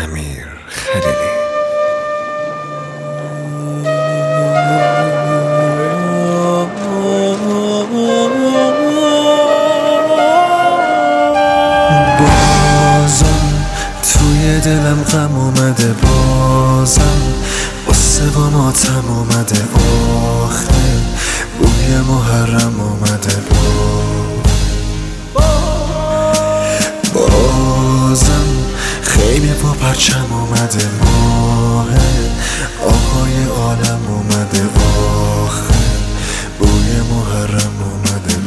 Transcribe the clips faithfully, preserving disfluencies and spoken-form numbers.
امیر خلیلی. بازم توی دلم غم اومده، بازم قصه با ماتم اومده، آخه بوی محرم اومده، بازم خیمه با پرچم اومده، ماه آقای عالم اومده، آخه بوی محرم اومده،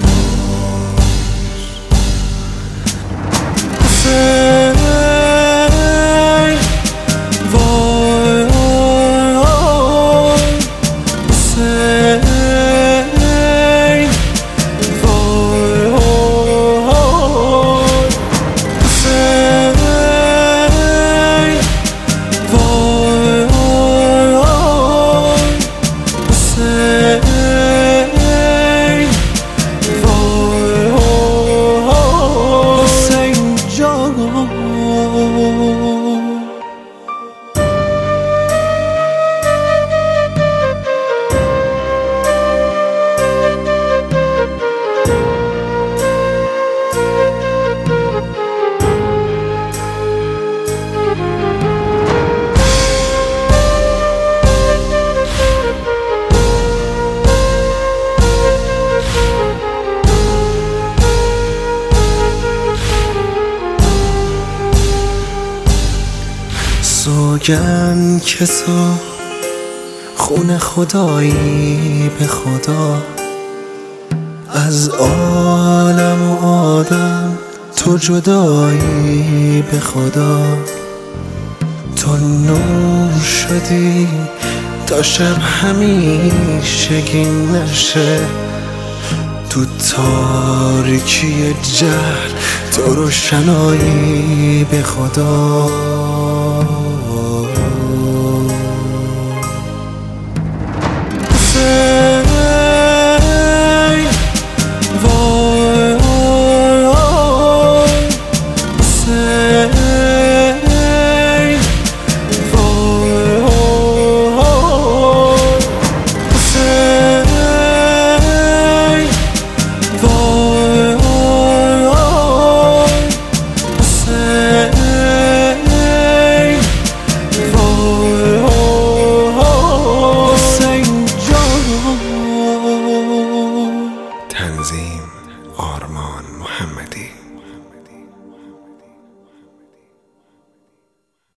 سوگن که تو خون خدایی به خدا، از عالم و آدم تو جدایی به خدا، تو نور شدی تا شب همیشگی نشه، تو تاریکی جهل تو روشنایی به خدا.